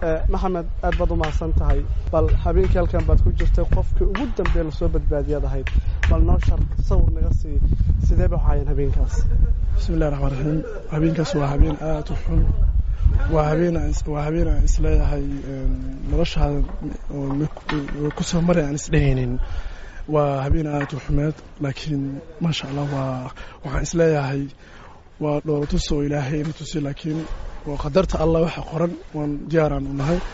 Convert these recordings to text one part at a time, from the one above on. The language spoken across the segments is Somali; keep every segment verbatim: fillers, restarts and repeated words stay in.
maxamed aad baad u mahadsan tahay bal habeenkii halkan baad ku jirtay qofkii ugu dambeeyay la soo badbaadiyad ahayd bal noo shar sawir naga sii sidee baa hayeen habeenkaas bismillaahir rahmaanir rahiim habeenkaas waa habeen aad u xun waa habeen waa habeen isleeyahay noloshaada oo ku soo maray aan isdhehaynin waa habeen aad u xumeed laakiin ma sha Allah waa waxaan isleeyahay waa dhoolato soo ilaahay inuu tusi laakiin waa qadarta Allah waxa qoran waan diyaaraan u nahay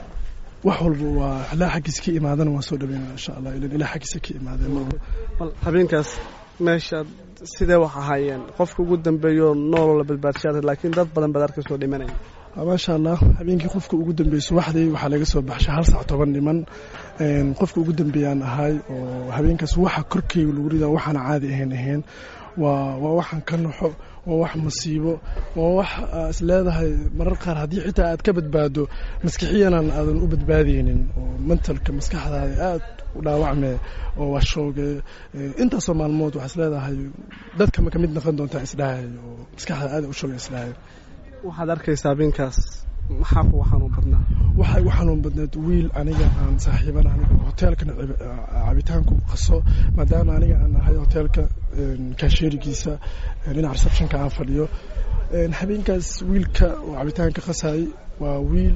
wax walba waa ilaa xaqiis ka imaadana waan soo dhaweynaa insha Allah ilaa xaqiis ka imaadeen bal habeenkaas meesha sidee wax ahaayeen qofka ugu dambeeyo nool la badbaadshay laakiin dad badan baad arkay soo dhimanay ma sha Allah habeenkii qofka ugu dambeeyay waxday waxa laga soo baxshay hal saac toban dhiman een qofka ugu dambeeyaan ahay oo habeenkaas waxa korkeyga lagu ridaa waxaan caadi ahayn ahayn waa waa waxaan ka naxo waa wax masiibo waa wax isleedahay marar qaar hadii xitaa aad ka badbaado maskaxiyan aadan u badbaadeenin oo mentalka maskaxdaada aad u dhaawacmay oo waa shooge inta Soomaaliyeed waxa isleedahay dadka ma kamid noqon doonta isdhahay oo maskaxda aad u shooge isdhahay waxaad arkaysaa habeenkaas maxaa ku waxaan u badnaa waxay waxaan u badnaa wiil aniga aan saaxiibanahay hotelka cabitaanku qaso maadaama aniga aan ahay hotelka cashier-giisa dhinaca reception-ka aan fadhiyo habeenkaas wiilka oo cabitaanka qasay waa wiil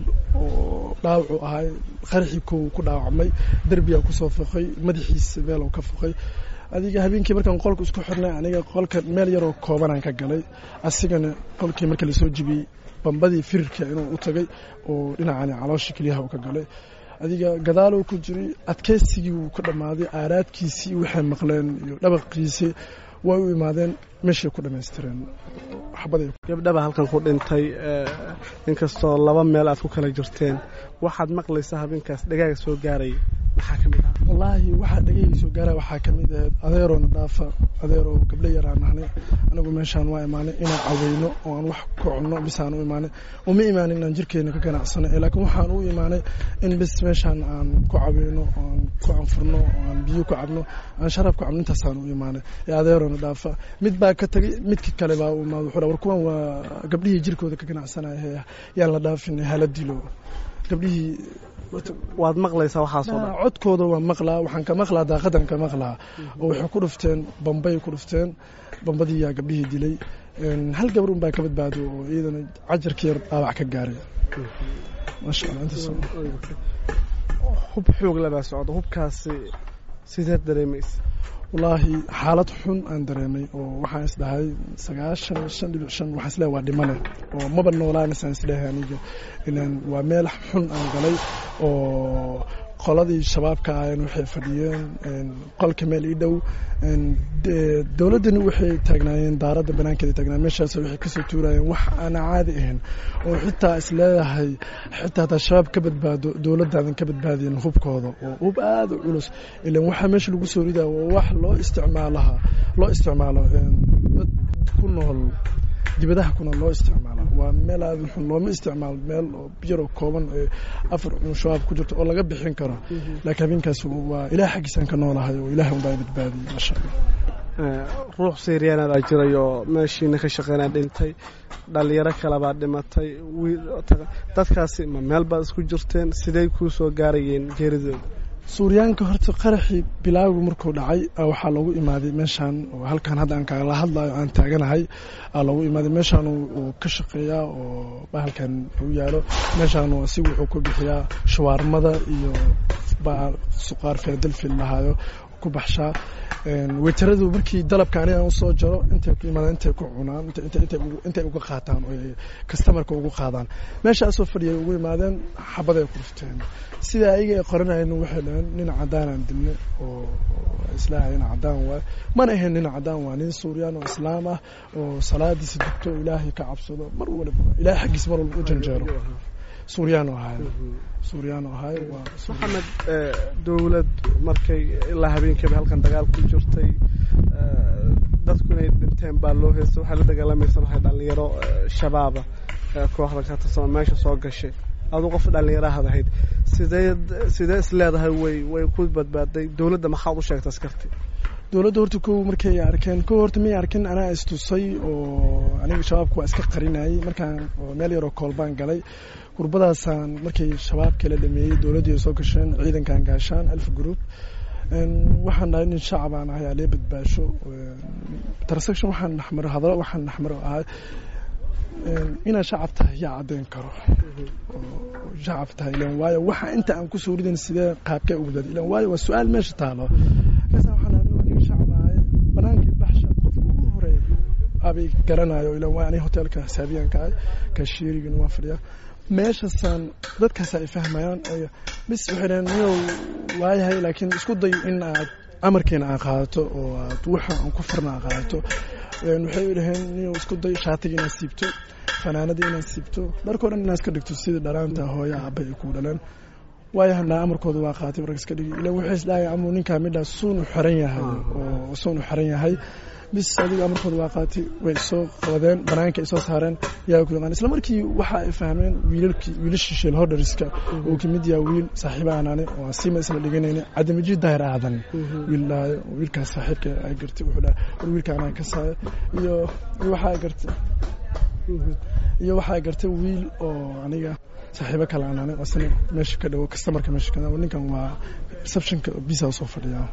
oo dhaawac ahay qarxi ku dhaawacmay darbiga ku soo faqay madaxiisa meel oo ka faqay adiga habeenkii markaan qolka isku xirnay aniga qolka meel yar oo kooban aan ka galay asigana qolkii markii la soo jibiyay bambadii firirka inuu u tagay oo dhinacani caloosh kaliya uu ka galay adiga gadaal uu ku jiray adkaysigii uu ka dhamaaday aaraadkiisii waxay maqleen iyo dhabaqiisii way u imaadeen meeshii ku dhameystireen xabaday gabdhaha halkan ku dhintay inkastoo laba meel aad ku kala jirteen waxaad maqlaysaa habeenkaas dhagaaga soo gaaray waxa kamid ah wallahi waxa dhagayga soo gaaray waxa kamid ah adeeroona dhaafa adeero gabdho yar aan nahnay anagu meeshaan waa imaanay inaan caweyno oo aan wax ku cunno bisaan u imaanay uma imaanin inaan jirkeena ka ganacsano laakiin waxaan u imaanay in bis meeshaan aan ku caweyno aan ku anfurno aan biyo ku cabno aan sharaf ku cabno intaasaan u imaanay adeeroona dhaafa mid baa ka tagay midka kale baa u imaado wuxuu war kuwan waa gabdhihii jirkooda ka ganacsanaya yaan la dhaafin hala dilo gabdhihii waad maqlaysaa waxa soo dhac codkooda waa maqlaa waxaan ka maqlaa daaqadan ka maqlaa oo waxay ku dhufteen bambay ku dhufteen bambadii yaa gabdhihii dilay hal gabar un baa ka badbaado oo iyadana cajarkii yar dhaawac ka gaaray masha Allah inta soo hub xoog la baa socdo hubkaasi sidee dareemaysaa wallahi xaalad xun aan dareemay oo waxaan isdahay sagaashan shan dhibic shan waxa isla waa dhimane oo maba noolaanaysan isdahay aniga inaan waa meel xun aan galay oo qoladii shabaabka ayaan waxay fadhiyeen qolka meel ii dhow dawladani waxay taagnaayeen daarada banaankeeda taagnaa meeshaas waxay ka soo tuurayeen wax aan caadi ahayn oo xitaa isleedahay xitaa ta shabaab ka badbaado dawladdan ka badbaadiyeen hubkooda oo hub aad u culus ilaa waxa meesha lagu soo ridaa wax loo isticmaalaha loo isticmaalo dad ku nool dibadaha kuna loo isticmaalo waa meel aad xun loo ma isticmaalo meel oo biro kooban ee afar shabaab ku jirto oo laga bixin karo laakiin habeenkaas waa ilaahay xaqiisan ka noolahay oo ilaahay baa badbaadiyay ma sha Allah ruux Syriana ay jirayo meeshiina ka shaqeynaa dhintay dhalinyaro kale baa dhimatay dadkaasi ma meel baad isku jirteen sidee ku soo gaarayeen geeridooda Suuriyaanka horta qaraxi bilaagu markuu dhacay waxa lagu imaaday meeshan oo halkan hadda aan kala hadlayo aan taaganahay lagu imaaday meeshan uu ka shaqeeyaa oo bahalkan uu yaalo meeshan oo si wuxuu ku bixiyaa shawarmada iyo baa suqaar Philadelphia lahayo ku baxshaa weetaradu markii dalabkaani aan soo jaro inta ku imaadaan inta ku cunaan inta inta inta uga qaataan oo customerka ugu qaadaan meesha soo fadhiyay ugu imaadeen xabaday ku dhufteen sida ayaga qoranayeen waxay leeyihiin nin cadaan aan dilnay oo islaamina cadaan waa mana ahayn nin cadaan waa nin Suuriyan oo islaam ah oo salaadiisa dugto ilaahay ka cabsado mar walba ilaahay xaqiis mar walba u janjeero Suuriyan oo ahay Suuriyan oo ahay waa Maxamed dawlad markay ilaa habeenkii halkan dagaal ku jirtay dadku inay dhinteen baa loo heeso waxa la dagaalamaysan waxa dhalinyaro shabaab kooxda ka tirsan meesha soo gashay adu qof dhalinyaro ahayd sidee sidee isleedahay way way ku badbaaday dawladda maxaa u sheegtay askarti dowladda horta kow markay arkeen kow horta may arkin anaa istusay oo aniga shabaabku waa iska qarinayay markaan meel yaroo koolbaan galay gurbadaasaan markay shabaabkii la dhameeyey dowladdii soo gasheen ciidankan gaashaan alf group waxaan dhahay nin shacab aan ahay alee badbaasho transaction waxaan naxmaro hadalo waxaan naxmaro ahay inaan shacab tahay yaa caddeyn karo shacab tahay ilan waayo waxa inta aan ku soo ridan sidee qaabkee ugu dad ilan waayo waa su-aal meesha taalo kaasa waxaan anigu aniga shacab ahay banaankii baxsha qofka ugu horeey abay garanayo ilan waayo aniga hotelka xisaabiyaanka ahay kashiirigina waa fadhiya meeshasaan dadkaas ay fahmayaan bis waxay dhaheen niyow waayahay laakiin isku day in aad amarkeena aan qaadato oo aad waxa aan ku farna aan qaadato waxay dhaheen niyow isku day shaatiga inaad siibto fanaanada inaad siibto dharkoo dhan inaad iska dhigto sida dharaanta hooya aabay ay ku dhaleen waayahanaa amarkooda waa qaatay warka iska dhigi ilan waxay isdhahay amuu ninkaa midhaa suun u xiran yahay oo suun u xiran yahay bis adiga amarkooda waa qaatay way soo qabadeen banaanka ay soo saareen yaa ku yaqaan isla markii waxa ay fahmeen wiilalkii wiilashii sheel hodariska oo kamid yahay wiil saaxiib aan aanay oo siima isla dhiganayna cadamiji daahir aadan wiilaa wiilkaas saaxiibka ay gartay wuxuu dhahay wiilkaan aan ka saay iyo waxa ay gartay iyo waxa ay gartay wiil oo aniga saaxiibo kale aan aanay oo asna meesha ka dhaw customerka meesha ka dhaw ninkan waa receptionka bisa soo fadhiya